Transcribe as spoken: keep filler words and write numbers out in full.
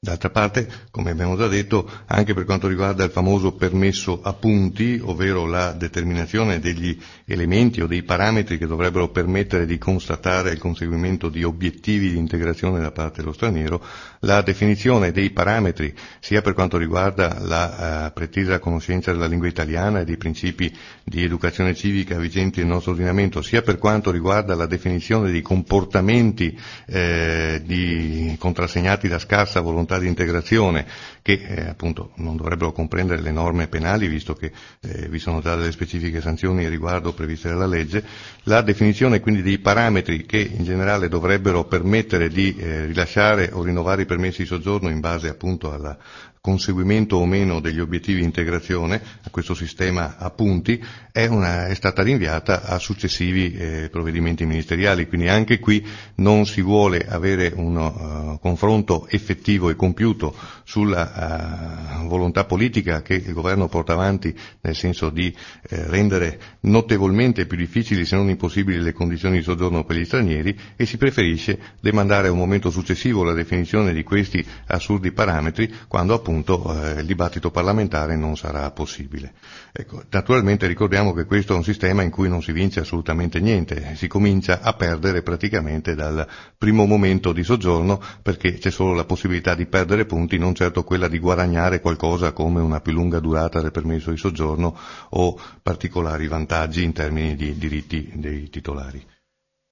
D'altra parte, come abbiamo già detto, anche per quanto riguarda il famoso permesso a punti, ovvero la determinazione degli elementi o dei parametri che dovrebbero permettere di constatare il conseguimento di obiettivi di integrazione da parte dello straniero, la definizione dei parametri, sia per quanto riguarda la uh, precisa conoscenza della lingua italiana e dei principi di educazione civica vigenti nel nostro ordinamento, sia per quanto riguarda la definizione dei comportamenti eh, di, contrassegnati da scarsa volontà di integrazione, che eh, appunto non dovrebbero comprendere le norme penali, visto che eh, vi sono già delle specifiche sanzioni a riguardo previste dalla legge, la definizione quindi dei parametri che in generale dovrebbero permettere di eh, rilasciare o rinnovare i permessi di soggiorno in base appunto al conseguimento o meno degli obiettivi di integrazione, a questo sistema a punti, è, una, è stata rinviata a successivi eh, provvedimenti ministeriali, quindi anche qui non si vuole avere un uh, confronto effettivo e compiuto sulla uh, volontà politica che il governo porta avanti, nel senso di eh, rendere notevolmente più difficili se non impossibili le condizioni di soggiorno per gli stranieri, e si preferisce demandare a un momento successivo la definizione di questi assurdi parametri, quando appunto eh, il dibattito parlamentare non sarà possibile. Ecco, naturalmente ricordiamo che questo è un sistema in cui non si vince assolutamente niente, si comincia a perdere praticamente dal primo momento di soggiorno, perché c'è solo la possibilità di perdere punti, non certo quella di guadagnare qualcosa come una più lunga durata del permesso di soggiorno o particolari vantaggi in termini di diritti dei titolari.